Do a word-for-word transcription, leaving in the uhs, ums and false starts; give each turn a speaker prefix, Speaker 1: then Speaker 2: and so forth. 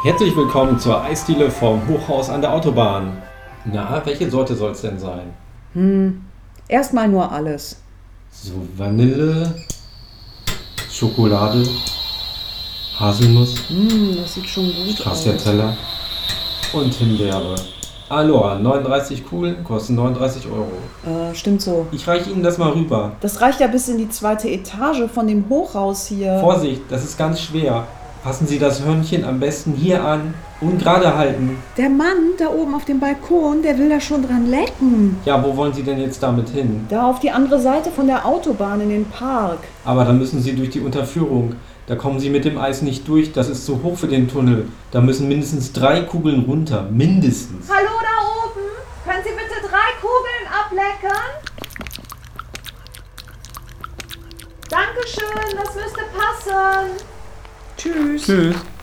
Speaker 1: Herzlich willkommen zur Eisdiele vom Hochhaus an der Autobahn. Na, welche Sorte soll es denn sein?
Speaker 2: Hm, erstmal nur alles.
Speaker 1: So Vanille, Schokolade, Haselnuss,
Speaker 2: Hm, das sieht schon gut aus.
Speaker 1: Stracciatella und Himbeere. Aloha, neununddreißig Kugeln kosten neununddreißig Euro.
Speaker 2: Äh, stimmt so.
Speaker 1: Ich reiche Ihnen das mal rüber.
Speaker 2: Das reicht ja bis in die zweite Etage von dem Hochhaus hier.
Speaker 1: Vorsicht, das ist ganz schwer. Fassen Sie das Hörnchen am besten hier an und gerade halten.
Speaker 2: Der Mann da oben auf dem Balkon, der will da schon dran lecken.
Speaker 1: Ja, wo wollen Sie denn jetzt damit hin?
Speaker 2: Da auf die andere Seite von der Autobahn in den Park.
Speaker 1: Aber dann müssen Sie durch die Unterführung. Da kommen Sie mit dem Eis nicht durch, das ist zu hoch für den Tunnel. Da müssen mindestens drei Kugeln runter, mindestens.
Speaker 3: Hallo da oben, können Sie bitte drei Kugeln ablecken? Dankeschön, das müsste passen.
Speaker 2: Tschüss.
Speaker 1: Tschüss.